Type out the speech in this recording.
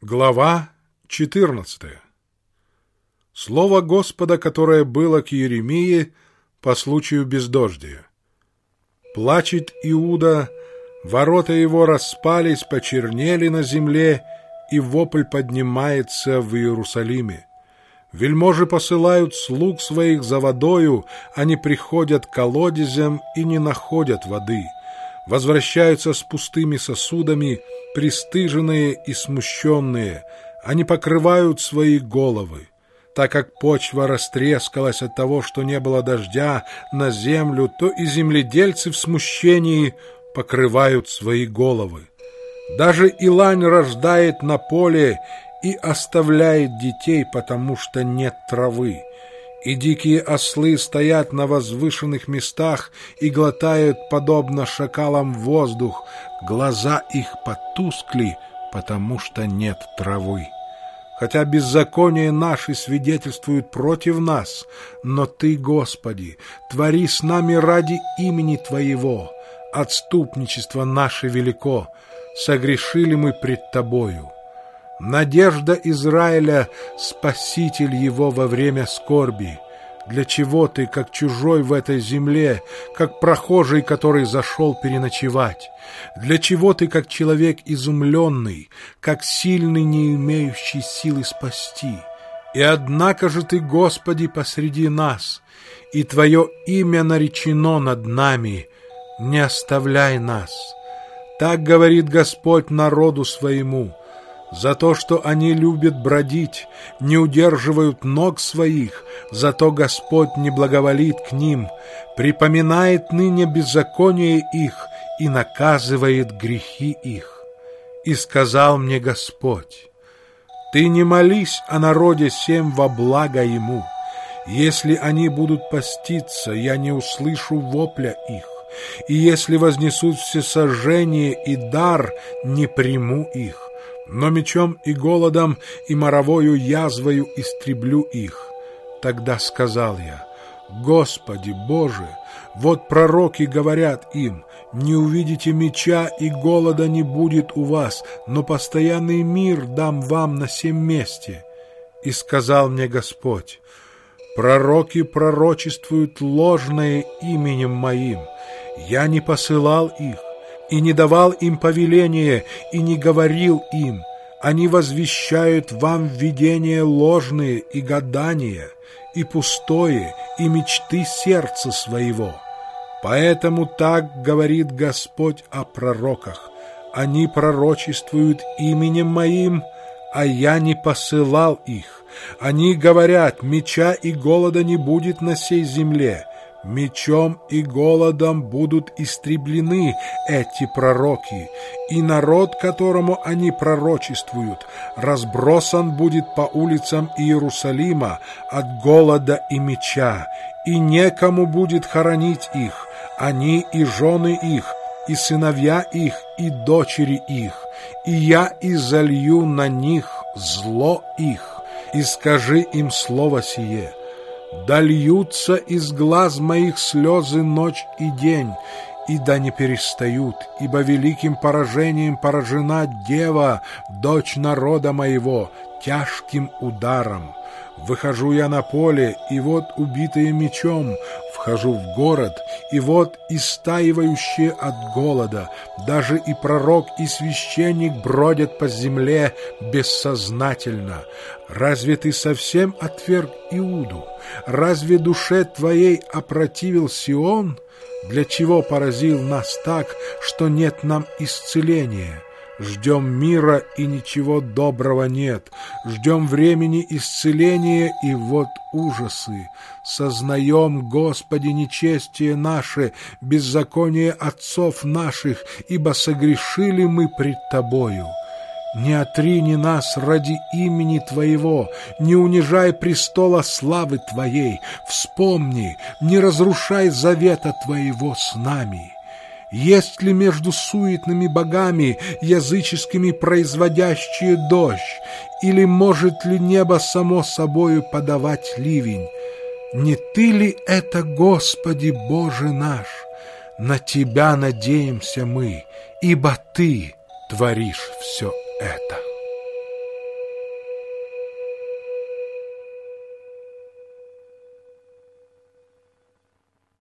Глава 14. Слово Господа, которое было к Иеремии по случаю бездождия. Плачет Иуда, ворота его распались, почернели на земле, и вопль поднимается в Иерусалиме. Вельможи посылают слуг своих за водою, они приходят к колодезям и не находят воды. Возвращаются с пустыми сосудами, пристыженные и смущенные, они покрывают свои головы. Так как почва растрескалась от того, что не было дождя на землю, то и земледельцы в смущении покрывают свои головы. Даже илань рождает на поле и оставляет детей, потому что нет травы. И дикие ослы стоят на возвышенных местах и глотают, подобно шакалам, воздух. Глаза их потускли, потому что нет травы. Хотя беззаконие наши свидетельствуют против нас, но Ты, Господи, твори с нами ради имени Твоего. Отступничество наше велико, согрешили мы пред Тобою. Надежда Израиля, Спаситель его во время скорби. Для чего ты, как чужой в этой земле, как прохожий, который зашел переночевать? Для чего ты, как человек изумленный, как сильный, не имеющий силы спасти? И однако же ты, Господи, посреди нас, и Твое имя наречено над нами. Не оставляй нас. Так говорит Господь народу своему. За то, что они любят бродить, не удерживают ног своих, зато Господь не благоволит к ним, припоминает ныне беззаконие их и наказывает грехи их. И сказал мне Господь: Ты не молись о народе сем во благо ему. Если они будут поститься, я не услышу вопля их, и если вознесут всесожжение и дар, не приму их. Но мечом и голодом и моровою язвою истреблю их. Тогда сказал я: Господи Боже, вот пророки говорят им: не увидите меча и голода не будет у вас, но постоянный мир дам вам на сем месте. И сказал мне Господь: пророки пророчествуют ложное именем моим. Я не посылал их, и не давал им повеления, и не говорил им. Они возвещают вам видения ложные и гадания, и пустое, и мечты сердца своего. Поэтому так говорит Господь о пророках: они пророчествуют именем моим, а я не посылал их. Они говорят: меча и голода не будет на сей земле. Мечом и голодом будут истреблены эти пророки, и народ, которому они пророчествуют, разбросан будет по улицам Иерусалима от голода и меча, и некому будет хоронить их, они и жены их, и сыновья их, и дочери их, и я изолью на них зло их, и скажи им слово сие: да льются из глаз моих слезы ночь и день, и да не перестают, ибо великим поражением поражена дева, дочь народа моего, тяжким ударом. Выхожу я на поле, и вот убитые мечом, вхожу в город, и вот истаивающие от голода, даже и пророк, и священник бродят по земле бессознательно. Разве ты совсем отверг Иуду? Разве душе твоей опротивил Сион? Для чего поразил нас так, что нет нам исцеления? Ждем мира, и ничего доброго нет. Ждем времени исцеления, и вот ужасы. Сознаем, Господи, нечестие наше, беззаконие отцов наших, ибо согрешили мы пред Тобою. Не отрини нас ради имени Твоего, не унижай престола славы Твоей. Вспомни, не разрушай завета Твоего с нами. Есть ли между суетными богами, языческими, производящие дождь? Или может ли небо само собою подавать ливень? Не Ты ли это, Господи Боже наш? На Тебя надеемся мы, ибо Ты творишь все это.